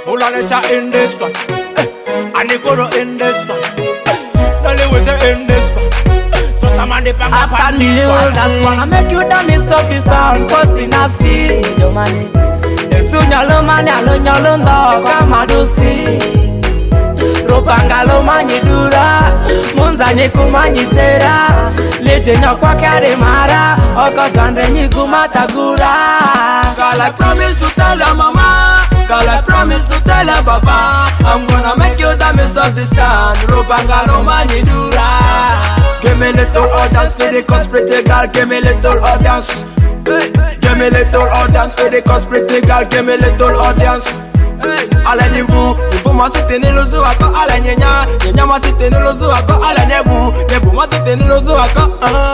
Mulanecha in this one, and the Goro in this one, Dolly was in this one. After me, just wanna make you the mister of this town, posting a see your money. Soon yalo money, alone yalo ndo, come out to see. Ropangalo mani dura, munzanye kumanyi tera. Legend kwa kare mara, okotandre ni kumatagura. Girl, I promise to tell her mama, girl, I promise to tell her baba, I'm gonna make you the miss of this town. Ropangalo mani dura. Give me little audience for the cause pretty girl. Give me little audience. Give me little audience for the cause pretty girl. Give me little audience. Ala nibu, nibu masite niluzu wako. Ala nyenya, nyenya masite niluzu wako. Ala nebu, nebu masite niluzu wako.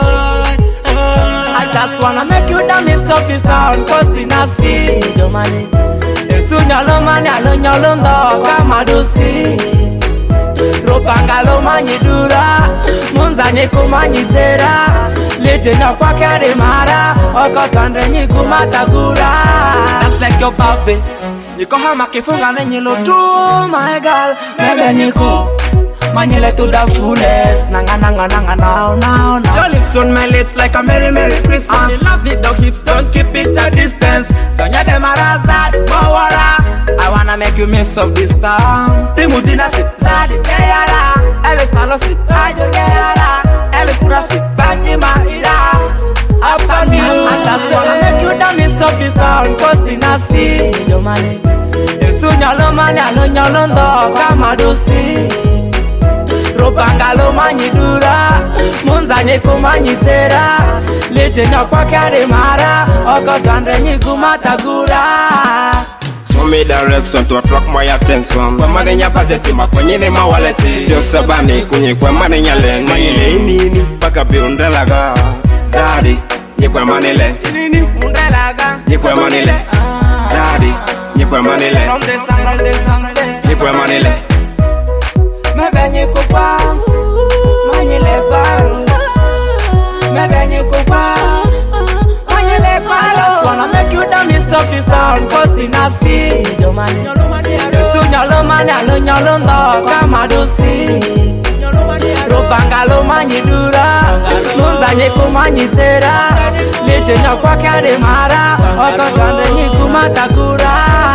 I just wanna make you the mister of this town, posting a see your money. Soon yalo money, alone yalo ndo, come out to see. Ropangalo mani dura, munzanye kumanyi tera. Legend kwa kare mara, okotandre ni kumatagura. That's like your baby. Niko hama kifunga nenye lo do, my girl. Bebe niko manyele to the fullest. Nanga now. Your lips on my lips like a merry Christmas. You love it, the hips, don't keep it a distance. Tonya de marazad, mawara. I wanna make you miss of this town. Timudina sit zadi teyara. Ele falo sit ajo teyara. Ele pura sit banyi maira. After me, I just wanna make you the miss of this town. Posting a see your money. Sunyalo mani alonyalo ndo kama dosi. Ropangalo mani dura, munzanye kumanyi tera. Legend kwa kare mara, okotandre ni kumatagura. So me direction to attract my attention. Kwa manenya budget makwenye ne mawaleti. Sitio sabani kunye kwa manenya le. Manile nini baka biundelaga. Zadi nyekwa manile. Nini undelaga. Nyekwa manile. Zadi nyekwa manile. From the sunset. Nyekwa manile. Mebenye kupa, manyile paro. Mebenye kupa, manyile paro. I just wanna make you the mister of this town, posting a see your money. Soon yalo money, alone yalo ndo, kama dosi. Ropangalo mani dura, munzanye kumanyi tera. Legend kwa kare mara, okotandre ni kumatagura.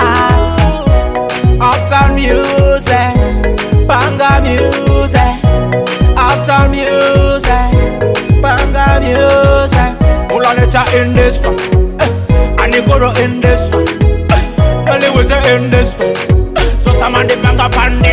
Uptown music, banga music, uptown music, banga music. Mulanecha in this one, and the Goro in this one, Dolly was in this one. So come on the banga pan